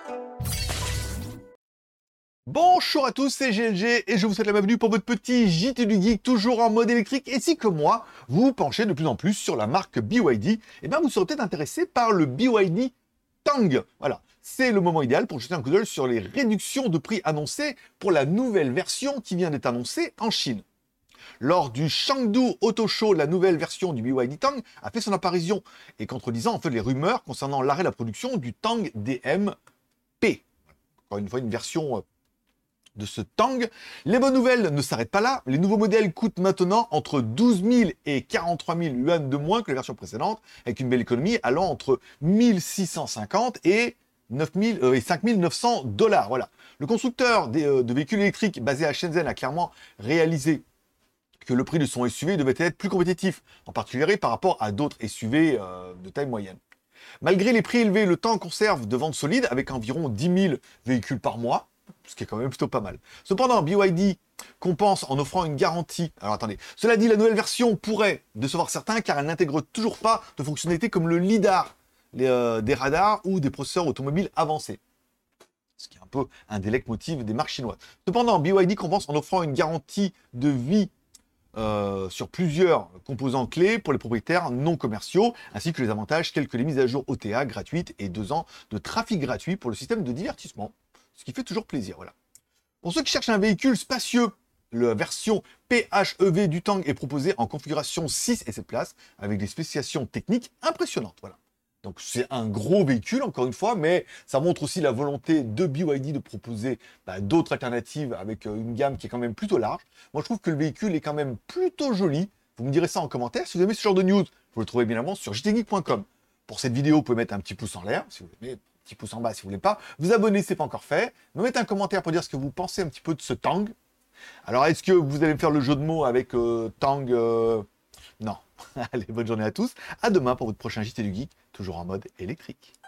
Bonjour à tous, c'est GLG et je vous souhaite la bienvenue pour votre petit JT du Geek, toujours en mode électrique. Et si comme moi, vous vous penchez de plus en plus sur la marque BYD, eh bien vous serez peut-être intéressé par le BYD Tang. Voilà, c'est le moment idéal pour jeter un coup d'œil sur les réductions de prix annoncées pour la nouvelle version qui vient d'être annoncée en Chine. Lors du Chengdu Auto Show, la nouvelle version du BYD Tang a fait son apparition et contredisant en fait les rumeurs concernant l'arrêt de la production du Tang DM-P. Encore une fois, une version de ce Tang. Les bonnes nouvelles ne s'arrêtent pas là. Les nouveaux modèles coûtent maintenant entre 12 000 et 43 000 yuan de moins que la version précédente, avec une belle économie allant entre 1 650 et 5 900 $. Voilà. Le constructeur de véhicules électriques basé à Shenzhen a clairement réalisé que le prix de son SUV devait être plus compétitif, en particulier par rapport à d'autres SUV de taille moyenne. Malgré les prix élevés, le Tang conserve de ventes solides avec environ 10 000 véhicules par mois, ce qui est quand même plutôt pas mal. Cependant, BYD compense en offrant une garantie. Alors attendez, cela dit, la nouvelle version pourrait décevoir certains car elle n'intègre toujours pas de fonctionnalités comme le LiDAR, des radars ou des processeurs automobiles avancés. Ce qui est un peu un des leitmotifs des marques chinoises. Cependant, BYD compense en offrant une garantie de vie sur plusieurs composants clés pour les propriétaires non commerciaux, ainsi que les avantages tels que les mises à jour OTA gratuites et 2 ans de trafic gratuit pour le système de divertissement, ce qui fait toujours plaisir. Voilà. Pour ceux qui cherchent un véhicule spacieux, la version PHEV du Tang est proposée en configuration 6 et 7 places, avec des spécifications techniques impressionnantes. Voilà. Donc c'est un gros véhicule, encore une fois, mais ça montre aussi la volonté de BYD de proposer d'autres alternatives avec une gamme qui est quand même plutôt large. Moi, je trouve que le véhicule est quand même plutôt joli. Vous me direz ça en commentaire. Si vous aimez ce genre de news, vous le trouvez bien évidemment sur jtgeek.com. Pour cette vidéo, vous pouvez mettre un petit pouce en l'air, si vous aimez, un petit pouce en bas si vous voulez pas. Vous abonner, c'est pas encore fait. Me mettre un commentaire pour dire ce que vous pensez un petit peu de ce Tang. Alors, est-ce que vous allez me faire le jeu de mots avec Tang Non. Allez, bonne journée à tous. À demain pour votre prochain JT du Geek, toujours en mode électrique.